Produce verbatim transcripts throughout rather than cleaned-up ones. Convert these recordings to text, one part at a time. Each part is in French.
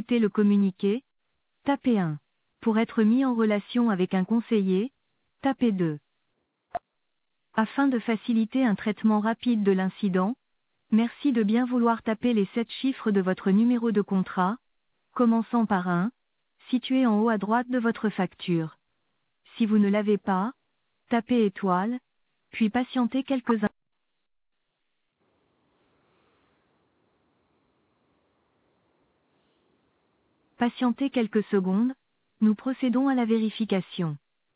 écouter le communiqué, tapez un. Pour être mis en relation avec un conseiller, tapez deux. Afin de faciliter un traitement rapide de l'incident, merci de bien vouloir taper les sept chiffres de votre numéro de contrat, commençant par un, situé en haut à droite de votre facture. Si vous ne l'avez pas, tapez étoile, puis patientez quelques instants. Patientez quelques secondes, nous procédons à la vérification.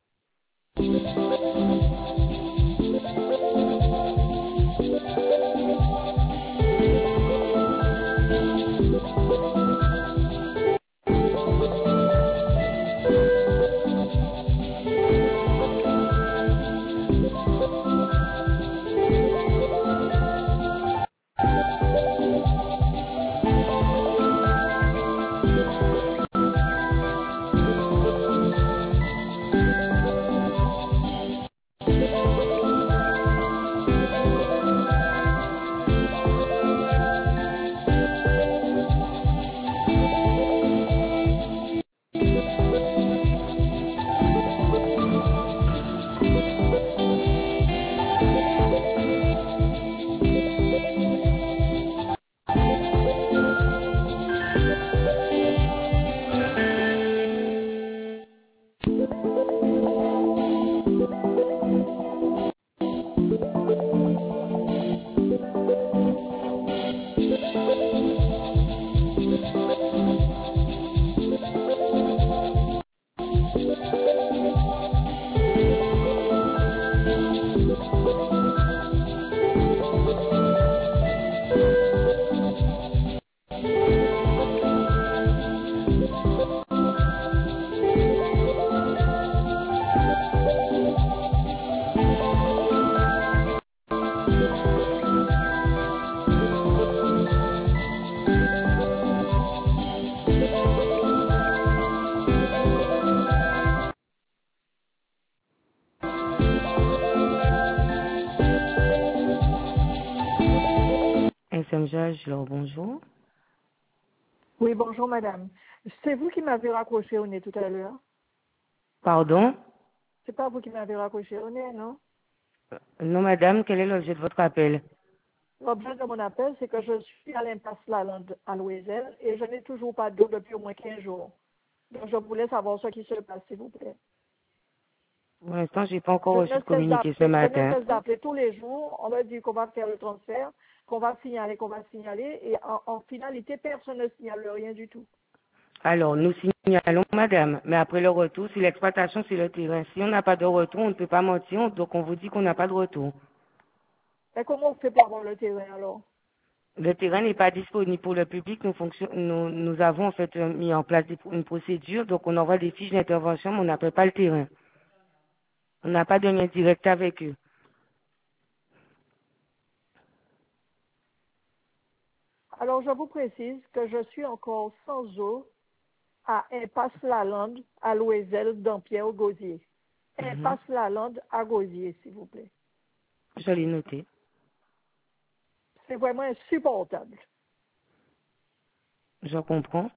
S M J, alors bonjour. Oui, bonjour madame. C'est vous qui m'avez raccroché au nez tout à l'heure. Pardon? C'est pas vous qui m'avez raccroché au nez, non? Non, madame, quel est l'objet de votre appel? L'objet de mon appel, c'est que je suis à l'impasse Lalande à Louiselle et je n'ai toujours pas d'eau depuis au moins quinze jours. Donc je voulais savoir ce qui se passe, s'il vous plaît. Pour l'instant, j'ai pas encore Je reçu ne de cesse communiqué ce d'appeler, je ne matin. cesse d'appeler tous les jours. On m'a dit qu'on va faire le transfert, qu'on va signaler, qu'on va signaler, et en, en finalité, personne ne signale rien du tout. Alors, nous signalons, madame, mais après le retour, c'est l'exploitation sur le terrain. Si on n'a pas de retour, on ne peut pas mentir, donc on vous dit qu'on n'a pas de retour. Et comment on fait pour avoir le terrain alors? Le terrain n'est pas disponible pour le public. Nous, fonction- nous, nous avons en fait euh, mis en place des- une procédure, donc on envoie des fiches d'intervention, mais on n'appelle pas le terrain. On n'a pas de lien direct avec eux. Alors je vous précise que je suis encore sans eau à Impasse Lalande, à Louiselle, Dampierre, au Gosier. Mhm. Impasse Lalande à Gosier, s'il vous plaît. Je l'ai noté. C'est vraiment insupportable. Je comprends.